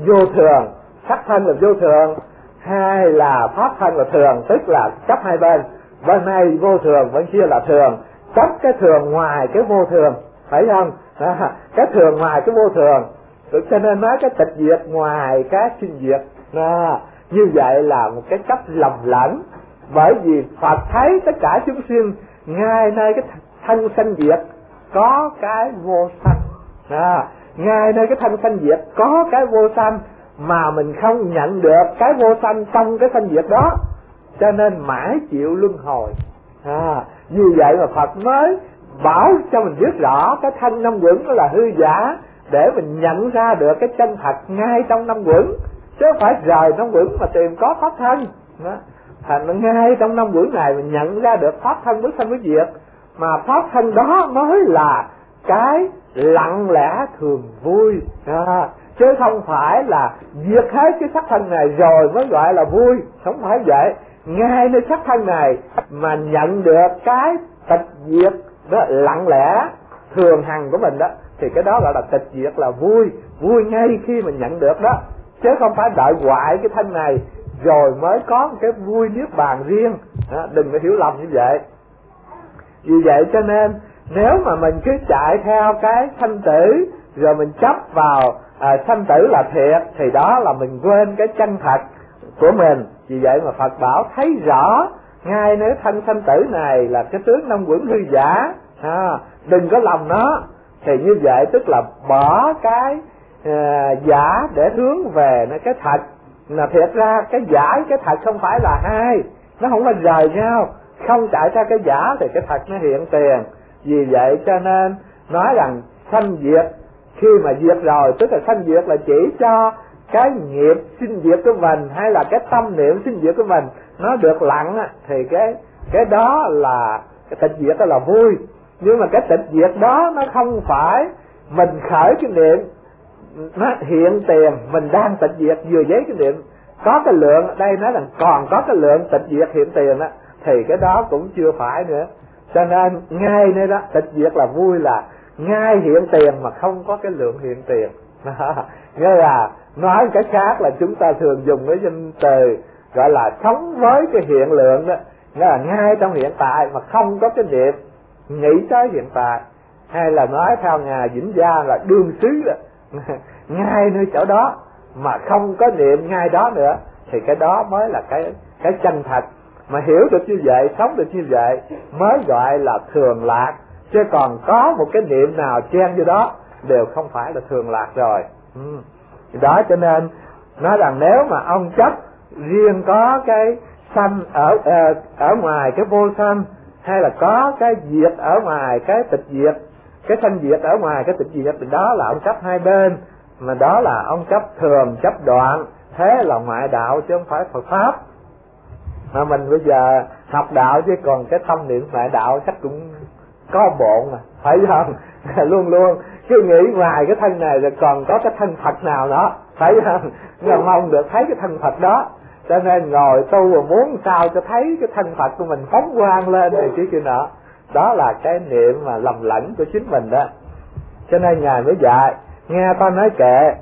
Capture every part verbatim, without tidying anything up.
vô thường, sắc thân là vô thường, hai là pháp thân là thường, tức là chấp hai bên, bên này vô thường, bên kia là thường, chấp cái thường ngoài cái vô thường, phải không? Đó, cái thường ngoài cái vô thường, cho nên nói cái tịch diệt ngoài cái sinh diệt. Đó, như vậy là một cái chấp lầm lẫn, bởi vì Phật thấy tất cả chúng sinh ngay nơi cái thân sanh diệt có cái vô sanh, à, ngay nơi cái thân sanh diệt có cái vô sanh, mà mình không nhận được cái vô sanh trong cái sanh diệt đó, cho nên mãi chịu luân hồi. À, như vậy mà Phật mới bảo cho mình biết rõ cái thân năm quẩn đó là hư giả, để mình nhận ra được cái chân thật ngay trong năm quẩn, chứ không phải rời năm quẩn mà tìm có pháp thân. Đó, thành ngay trong năm quẩn này mình nhận ra được pháp thân bất sanh bất diệt, mà pháp thân đó mới là cái lặng lẽ thường vui, à, chứ không phải là diệt hết cái sắc thân này rồi mới gọi là vui, không phải vậy. Ngay nơi sắc thân này mà nhận được cái tịch diệt đó lặng lẽ thường hằng của mình đó, thì cái đó gọi là tịch diệt, là vui, vui ngay khi mình nhận được đó, chứ không phải đợi hoại cái thân này rồi mới có một cái vui niết bàn riêng. Đó, đừng có hiểu lầm như vậy. Vì vậy cho nên nếu mà mình cứ chạy theo cái sanh tử rồi mình chấp vào à, sanh tử là thiệt, thì đó là mình quên cái chân thật của mình. Vì vậy mà Phật bảo thấy rõ ngay nếu thân sanh tử này là cái tướng năm quẩn hư giả, à, đừng có lầm nó. Thì như vậy tức là bỏ cái à, giả để hướng về nó cái thật. Là thiệt ra cái giả cái thật không phải là hai, nó không có rời nhau. Không chạy ra cái giả thì cái thật nó hiện tiền. Vì vậy cho nên nói rằng sanh diệt, khi mà diệt rồi tức là sanh diệt là chỉ cho cái nghiệp sinh diệt của mình, hay là cái tâm niệm sinh diệt của mình nó được lặng, thì cái cái đó là cái tịch diệt, đó là vui. Nhưng mà cái tịch diệt đó nó không phải mình khởi cái niệm nó hiện tiền, mình đang tịch diệt vừa giấy cái niệm có cái lượng, đây nói rằng còn có cái lượng tịch diệt hiện tiền á, thì cái đó cũng chưa phải nữa. Cho nên ngay nơi đó tịch diệt là vui, là ngay hiện tiền mà không có cái lượng hiện tiền. Nghĩa là nói cái khác là chúng ta thường dùng cái danh từ gọi là sống với cái hiện lượng đó, nghĩa là ngay trong hiện tại mà không có cái niệm nghĩ tới hiện tại, hay là nói theo Ngài Vĩnh Gia là đương xứ đó, ngay nơi chỗ đó mà không có niệm ngay đó nữa, thì cái đó mới là cái cái chân thật. Mà hiểu được như vậy, sống được như vậy mới gọi là thường lạc, chứ còn có một cái niệm nào chen vô đó đều không phải là thường lạc rồi. Ừ. Đó cho nên nói rằng nếu mà ông chấp riêng có cái sanh ở ở, ở ngoài cái vô sanh, hay là có cái diệt ở ngoài cái tịch diệt, cái sanh diệt ở ngoài cái tịch diệt, thì đó là ông chấp hai bên, mà đó là ông chấp thường, chấp đoạn, thế là ngoại đạo chứ không phải Phật pháp. Mà mình bây giờ học đạo chứ còn cái tâm niệm ngoại đạo chắc cũng có bộn mà, phải không? Luôn luôn cứ nghĩ ngoài cái thân này rồi còn có cái thân Phật nào đó, phải không? Nhưng mong được thấy cái thân Phật đó, cho nên ngồi tu mà muốn sao cho thấy cái thân Phật của mình phóng quang lên này chứ kia nọ. Đó là cái niệm mà lầm lẫn của chính mình đó. Cho nên Ngài mới dạy, nghe ta nói kệ: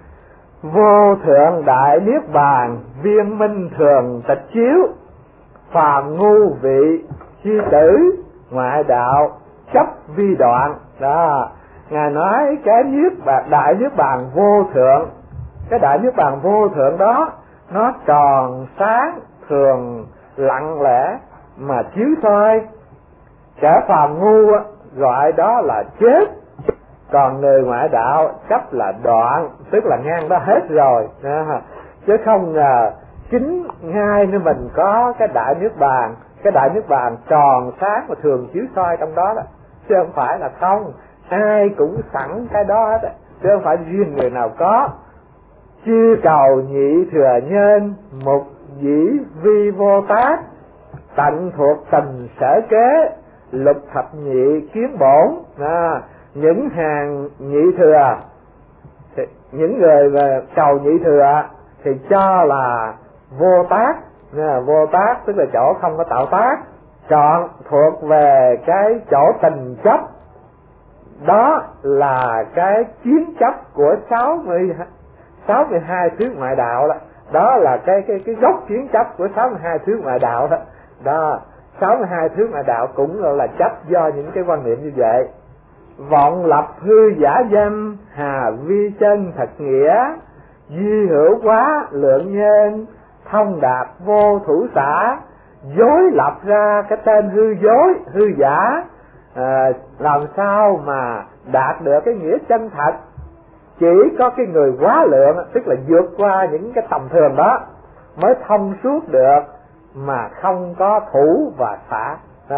vô thượng đại niết bàn, viên minh thường tịch chiếu, phàm ngu vị chi tử, ngoại đạo chấp vi đoạn. Đó, Ngài nói cái niết bàn, đại niết bàn vô thượng, cái đại niết bàn vô thượng đó nó tròn sáng thường lặng lẽ mà chiếu soi. Kẻ phàm ngu gọi đó là chết, còn người ngoại đạo chấp là đoạn, tức là ngang đó hết rồi. À, chứ không ngờ chính ngay nơi mình có cái đại niết bàn, cái đại niết bàn tròn sáng mà thường chiếu soi trong đó đó, chứ không phải là không, ai cũng sẵn cái đó hết, chứ không phải riêng người nào có. Chư cầu nhị thừa nhân, mục dĩ vi vô tác, tận thuộc tình sở kế, lục thập nhị kiến bổn. À, những hàng nhị thừa, những người mà cầu nhị thừa thì cho là vô tác. À, vô tác tức là chỗ không có tạo tác, chọn thuộc về cái chỗ tình chấp. Đó là cái chiến chấp của sáu mươi sáu mươi hai thuyết ngoại đạo đó, đó là cái cái cái gốc kiến chấp của sáu mươi hai thuyết ngoại đạo đó. Đó, sáu mươi hai thuyết ngoại đạo cũng là chấp do những cái quan niệm như vậy. Vọng lập hư giả danh, hà vi chân thật nghĩa, duy hữu quá lượng nhân, thông đạt vô thủ xã, dối lập ra cái tên hư dối, hư giả. À, làm sao mà đạt được cái nghĩa chân thật? Chỉ có cái người quá lượng, tức là vượt qua những cái tầm thường đó, mới thông suốt được, mà không có thủ và xả.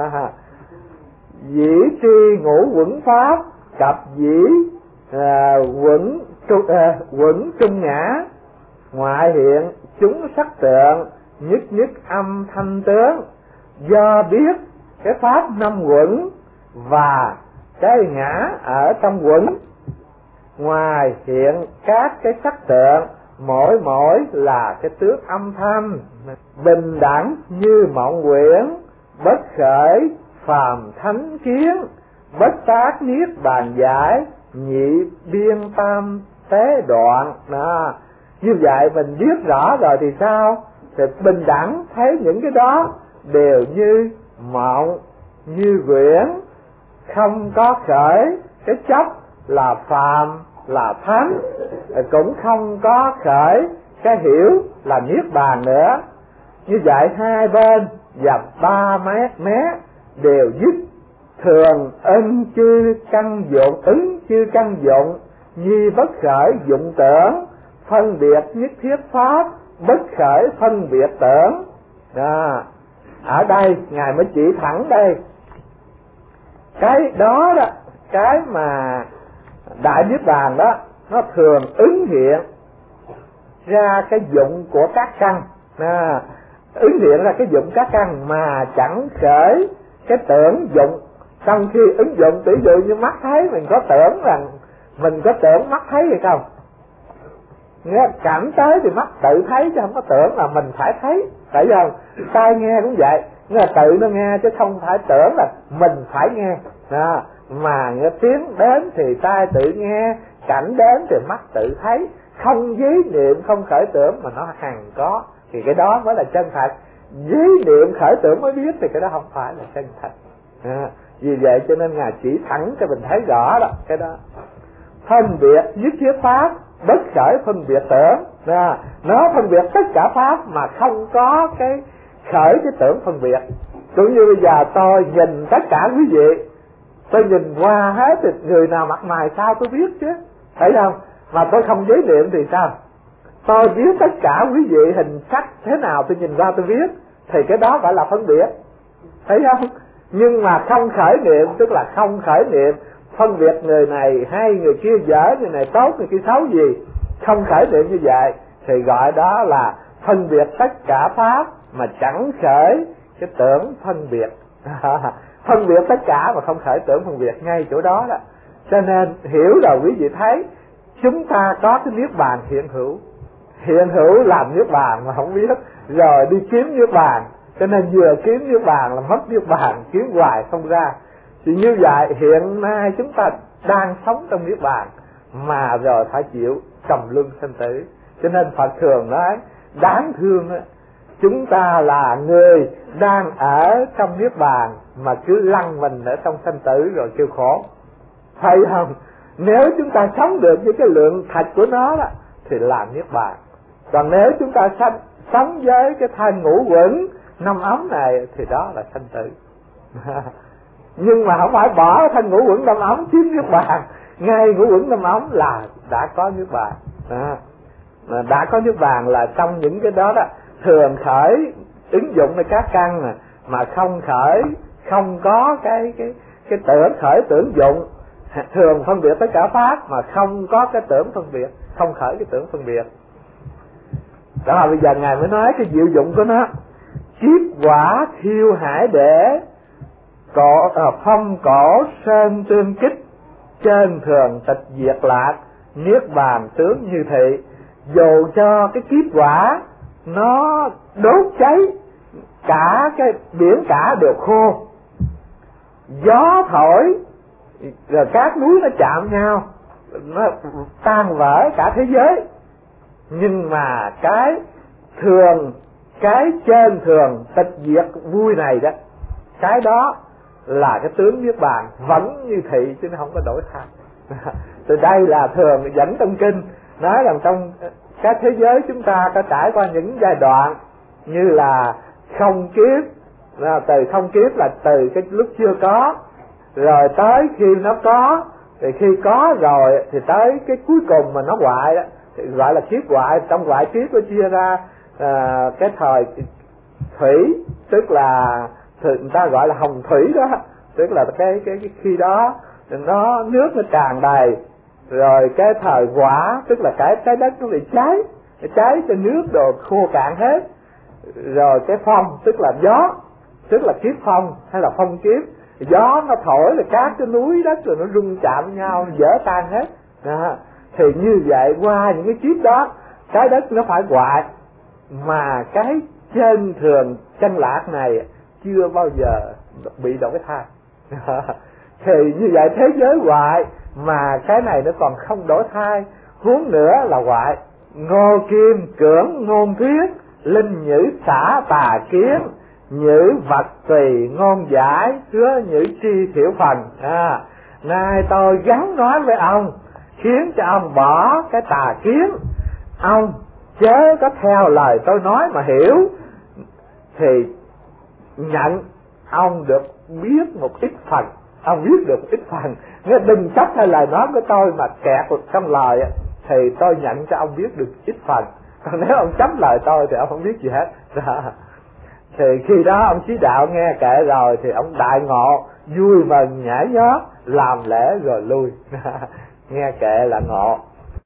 Dĩ tri ngũ quẩn pháp, cập dĩ à, quẩn, tru, à, quẩn trung ngã, ngoại hiện chúng sắc tượng, nhất nhất âm thanh tướng. Do biết cái pháp năm quẩn và cái ngã ở trong quẩn, ngoài hiện các cái sắc tượng, mỗi mỗi là cái tướng âm thanh, bình đẳng như mộng quyển, bất khởi phàm thánh kiến, bất tác niết bàn giải, nhị biên tam tế đoạn. Đó. Như vậy mình biết rõ rồi thì sao? Thì bình đẳng thấy những cái đó đều như mộng, như quyển, không có khởi cái chấp là phàm là thánh, cũng không có khởi cái hiểu là niết bàn nữa. Như vậy hai bên và ba mét mé đều dứt thường ân chư căn dụng, ứng chư căn dụng, nhi bất khởi dụng tưởng, phân biệt nhất thiết pháp, bất khởi phân biệt tưởng. Đó. Ở đây ngài mới chỉ thẳng đây, cái đó đó, cái mà đại niết bàn đó, nó thường ứng hiện ra cái dụng của các căn. À, ứng hiện ra cái dụng các căn mà chẳng khởi cái tưởng dụng. Trong khi ứng dụng, ví dụ như mắt thấy, mình có tưởng rằng mình có tưởng mắt thấy hay không? Nghe cảm tới thì mắt tự thấy chứ không có tưởng là mình phải thấy, phải không? Tai nghe cũng vậy, nó là tự nó nghe chứ không phải tưởng là mình phải nghe. À, mà nghe tiếng đến thì tai tự nghe, cảnh đến thì mắt tự thấy, không dí niệm không khởi tưởng mà nó hằng có, thì cái đó mới là chân thật. Dí niệm khởi tưởng mới biết thì cái đó không phải là chân thật. À, vì vậy cho nên ngài chỉ thẳng cho mình thấy rõ đó, cái đó phân biệt nhất thiết pháp, bất khởi phân biệt tưởng. À, nó phân biệt tất cả pháp mà không có cái khởi cái tưởng phân biệt. Cũng như bây giờ tôi nhìn tất cả quý vị, tôi nhìn qua hết thì người nào mặt mày sao tôi biết chứ, thấy không? Mà tôi không giới niệm thì sao? Tôi biết tất cả quý vị hình sắc thế nào tôi nhìn ra tôi biết, thì cái đó phải là phân biệt, thấy không? Nhưng mà không khởi niệm, tức là không khởi niệm phân biệt người này hay người kia dở, người này tốt người kia xấu gì, không khởi niệm như vậy thì gọi đó là phân biệt tất cả pháp mà chẳng khởi cái tưởng phân biệt. Phân biệt tất cả mà không khởi tưởng phân biệt ngay chỗ đó đó. Cho nên hiểu rồi quý vị thấy chúng ta có cái niết bàn hiện hữu, hiện hữu làm niết bàn mà không biết, rồi đi kiếm niết bàn, cho nên vừa kiếm niết bàn là mất niết bàn, kiếm hoài không ra. Thì như vậy hiện nay chúng ta đang sống trong niết bàn mà rồi phải chịu trầm luân sinh tử. Cho nên Phật thường nói đáng thương đó, chúng ta là người đang ở trong niết bàn mà cứ lăn mình ở trong sanh tử rồi kêu khổ, phải không? Nếu chúng ta sống được với cái lượng thạch của nó đó thì là niết bàn. Còn nếu chúng ta sanh, sống với cái thân ngũ quẩn năm ấm này thì đó là sanh tử. Nhưng mà không phải bỏ thân ngũ quẩn năm ấm chiếm niết bàn, ngay ngũ quẩn năm ấm là đã có niết bàn. À, đã có niết bàn là trong những cái đó đó thường khởi ứng dụngในcác căn mà, mà không khởi, không có cái cái cái tưởng khởi tưởng dụng, thường phân biệt tất cả pháp mà không có cái tưởng phân biệt, không khởi cái tưởng phân biệt. Đó là bây giờ ngài mới nói cái diệu dụng của nó. Kiếp quả thiêu hải để cổ à, phong cổ sơn tương kích, trên thường tịch diệt lạc, niết bàn tướng như thị. Dù cho cái kiếp quả nó đốt cháy cả cái biển cả đều khô, gió thổi rồi các núi nó chạm nhau, nó tan vỡ cả thế giới, nhưng mà cái thường, cái trên thường tịch diệt vui này đó, cái đó là cái tướng niết bàn vẫn như thị chứ nó không có đổi thay. Từ đây là thường dẫn trong kinh nói rằng trong các thế giới chúng ta có trải qua những giai đoạn như là không kiếp, là từ không kiếp là từ cái lúc chưa có, rồi tới khi nó có, thì khi có rồi thì tới cái cuối cùng mà nó hoại đó, thì gọi là kiếp hoại. Trong hoại kiếp nó chia ra à, cái thời thủy, tức là người ta gọi là hồng thủy đó, tức là cái cái, cái khi đó nó nước nó tràn đầy, rồi cái thời hỏa tức là cái trái đất nó bị cháy, cháy cho nước đồ khô cạn hết, rồi cái phong tức là gió, tức là kiếp phong hay là phong kiếp, gió nó thổi là cát cái núi đất rồi nó rung chạm nhau vỡ tan hết đó. Thì như vậy qua những cái kiếp đó trái đất nó phải hoại, mà cái trên thường chân lạc này chưa bao giờ bị đổi thay. Thì như vậy thế giới hoại mà cái này nó còn không đổi thay, huống nữa là hoại. Ngô kim cưỡng ngôn thuyết, linh nhữ xả tà kiến, nhữ vật tùy ngôn giải, hứa nhữ chi thiểu phần. À, nay tôi gắn nói với ông, khiến cho ông bỏ cái tà kiến, ông chớ có theo lời tôi nói mà hiểu, thì nhận ông được biết một ít phần, ông biết được một ít phần. Nghe đừng chấp theo lời nói của tôi mà kẹt trong lời thì tôi nhận cho ông biết được ít phần, còn nếu ông chấp lời tôi thì ông không biết gì hết. Thì khi đó ông chí đạo nghe kệ rồi thì ông đại ngộ, vui mừng nhảy nhót, làm lễ rồi lui. Nghe kệ là ngộ.